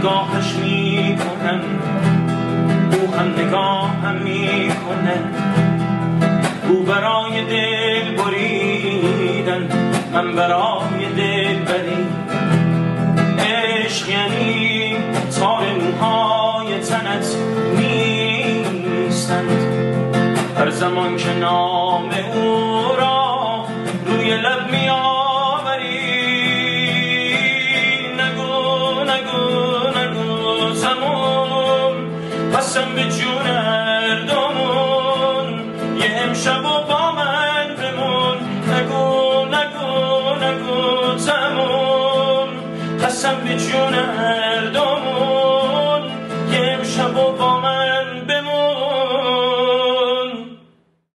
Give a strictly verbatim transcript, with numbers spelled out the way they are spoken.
نگاهش میکنم، او هم نگاهم میکنه. او برای دل بریدن، من برای دل بری. عشق یعنی تار موهای تنت نیستند، هر زمان که نام او را روی لب میآوری. نگو نگو نگو زمون، قسم به جون اردمون، یه امشب و با من بمون. نگو نگو نگو زمون، قسم به جون